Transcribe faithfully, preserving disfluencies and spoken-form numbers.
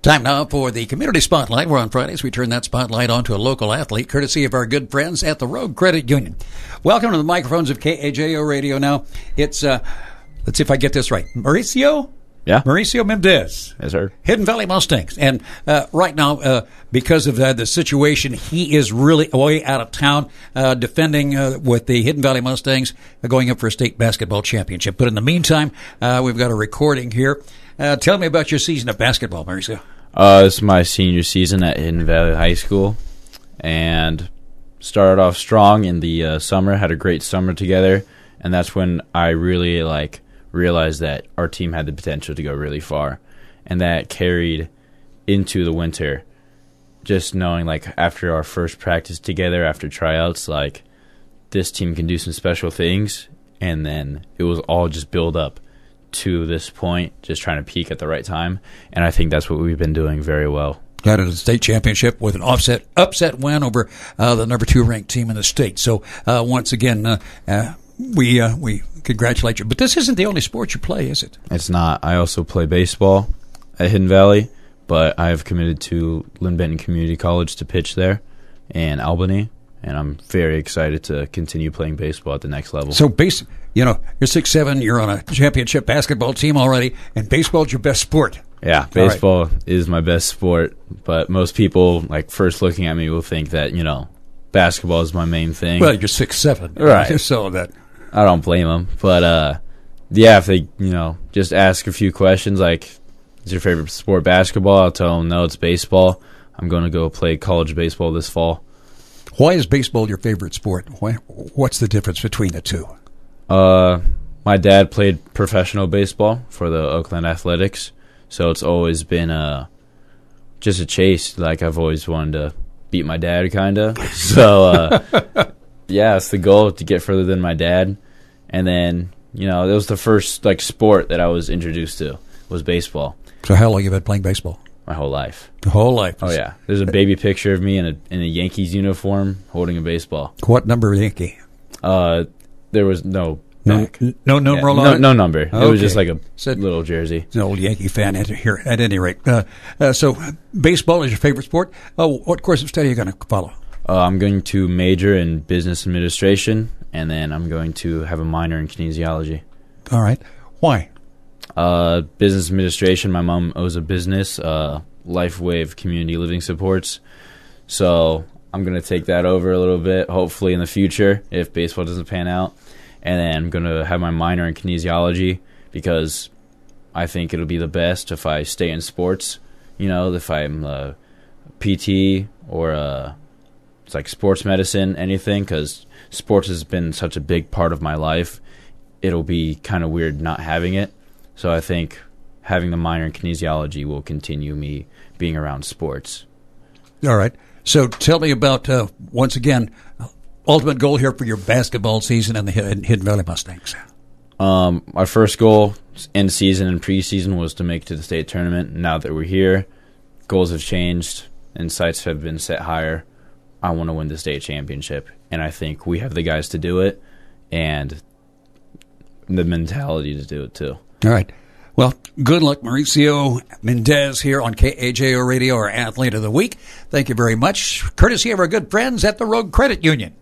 Time now for the Community Spotlight. We're on Fridays. We turn that spotlight on to a local athlete, courtesy of our good friends at the Rogue Credit Union. Welcome to the microphones of K A J O Radio. Now, it's, uh, let's see if I get this right. Mauricio? Yeah. Mauricio Mendez. Yes, sir. Hidden Valley Mustangs. And uh, right now, uh, because of uh, the situation, he is really way out of town uh, defending uh, with the Hidden Valley Mustangs uh, going up for a state basketball championship. But in the meantime, uh, we've got a recording here. Uh, tell me about your season of basketball, Mauricio. Uh, it's my senior season at Hidden Valley High School, and started off strong in the uh, summer, had a great summer together, and that's when I really, like, realized that our team had the potential to go really far, and that carried into the winter, just knowing, like, after our first practice together, after tryouts, like, this team can do some special things, and then it was all just build up to this point, just trying to peak at the right time, and I think that's what we've been doing very well. Got a state championship with an offset upset win over uh, the number two ranked team in the state. So uh, once again, uh, uh, we uh, we congratulate you. But this isn't the only sport you play, is it? It's not. I also play baseball at Hidden Valley, but I have committed to Lynn Benton Community College to pitch there in Albany, and I'm very excited to continue playing baseball at the next level. So base. You know, you're six seven, you're on a championship basketball team already, and baseball's your best sport. Yeah, baseball right. is my best sport, but most people, like, first looking at me will think that, you know, basketball is my main thing. Well, you're six seven. Right. So that. I don't blame them. But, uh, yeah, if they, you know, just ask a few questions, like, is your favorite sport basketball? I'll tell them, no, it's baseball. I'm going to go play college baseball this fall. Why is baseball your favorite sport? Why, what's the difference between the two? Uh, my dad played professional baseball for the Oakland Athletics, so it's always been uh, just a chase. Like, I've always wanted to beat my dad, kind of. So, uh, yeah, it's the goal to get further than my dad. And then, you know, it was the first, like, sport that I was introduced to was baseball. So how long have you been playing baseball? My whole life. The whole life? Oh, yeah. There's a baby picture of me in a in a Yankees uniform holding a baseball. What number Yankee? Uh... There was no no, back. no number yeah, on no, it? No number. Okay. It was just like a Said, little jersey. He's an old Yankee fan at, here, at any rate. Uh, uh, so baseball is your favorite sport. Oh, what course of study are you going to follow? Uh, I'm going to major in business administration, and then I'm going to have a minor in kinesiology. All right. Why? Uh, business administration, my mom owns a business, uh, LifeWave Community Living Supports. So I'm going to take that over a little bit, hopefully in the future, if baseball doesn't pan out. And then I'm going to have my minor in kinesiology because I think it'll be the best if I stay in sports. You know, if I'm a P T or a, it's like sports medicine, anything, because sports has been such a big part of my life. It'll be kind of weird not having it. So I think having the minor in kinesiology will continue me being around sports. All right. So tell me about, uh, once again, ultimate goal here for your basketball season and the Hidden Valley Mustangs. Um, our first goal in season and preseason was to make it to the state tournament. Now that we're here, goals have changed and sights have been set higher. I want to win the state championship, and I think we have the guys to do it and the mentality to do it too. All right. Well, good luck, Mauricio Mendez here on K A J O Radio, our Athlete of the Week. Thank you very much. Courtesy of our good friends at the Rogue Credit Union.